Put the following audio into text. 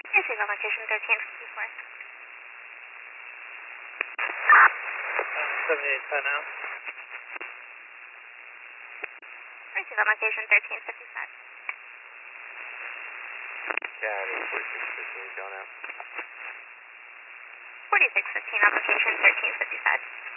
Receive on location 1354. 7810 now. Receive on location 1355. Yeah, it is 4615 going out. 4615 on location 1355.